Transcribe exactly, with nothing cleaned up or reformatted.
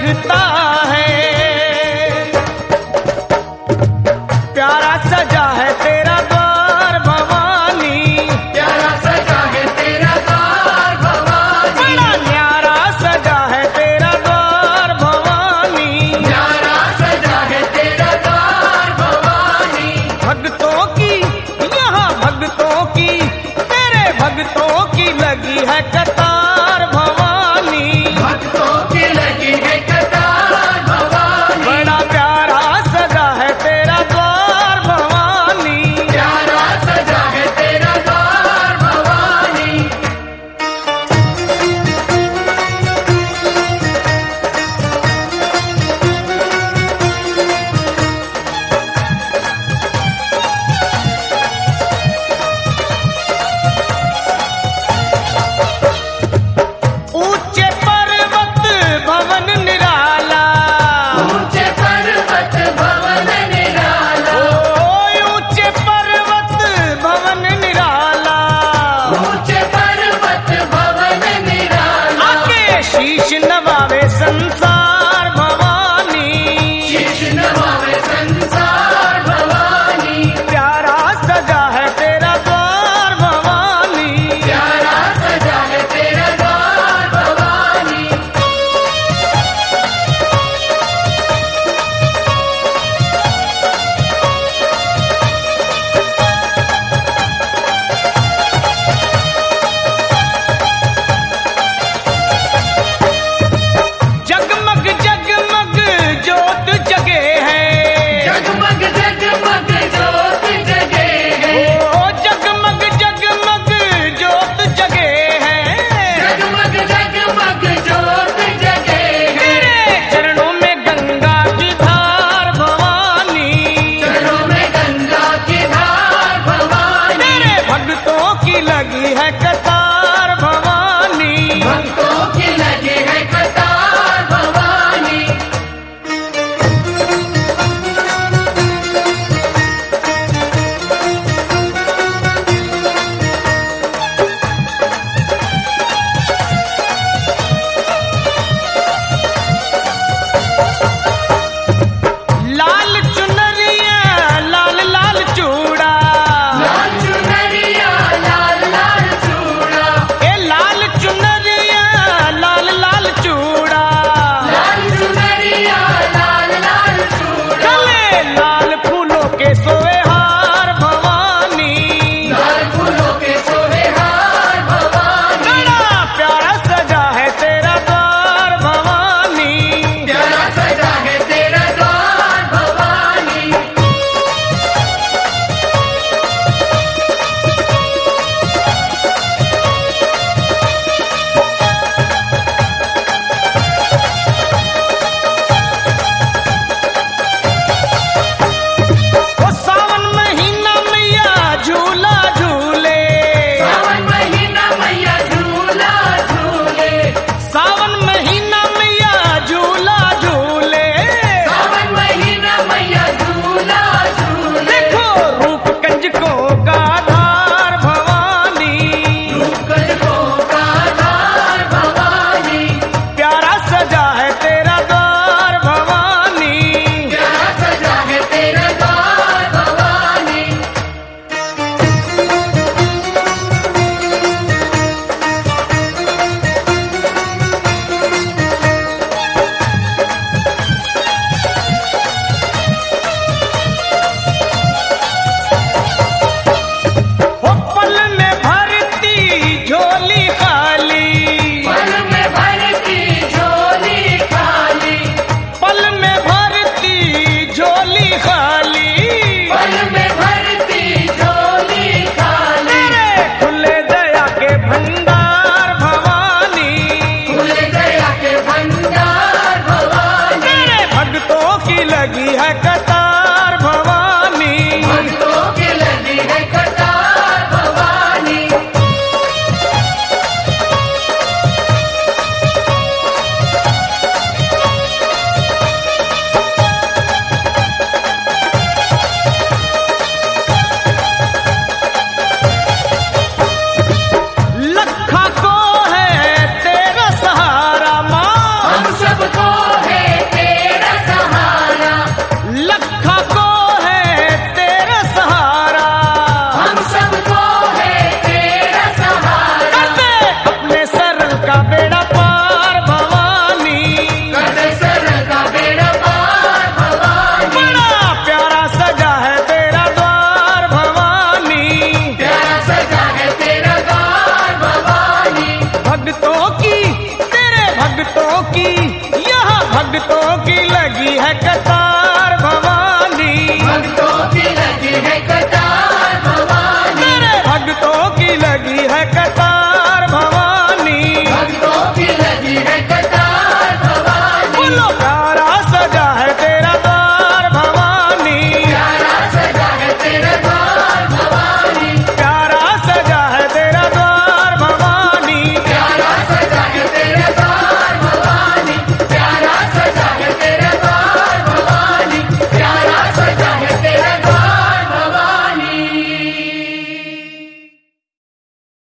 लगता है। प्यारा सजा है तेरा द्वार भवानी, प्यारा सजा है तेरा द्वार भवानी, बड़ा न्यारा सजा है तेरा द्वार भवानी, प्यारा सजा है तेरा द्वार भवानी। भक्तों की यहाँ भक्तों की, तेरे भक्तों की लगी है कतार भवानी, भक्तों की लगी है कतार भवानी, बड़ा प्यारा सजा है तेरा द्वार भवानी। प्यारा सजा है तेरा द्वार भवानी। ऊंचे पर्वत भवन निराला, ऊंचे पर्वत भवन निराला, ओ ऊंचे पर्वत भवन निराला, ऊंचे पर्वत भवन निराला, आके शीश नवावे संसार भवानी, शीश नवावे संसार भवानी, प्यारा सजा है तेरा द्वार भवानी। प्यारा सजा है तेरा द्वार भवानी। जगमग की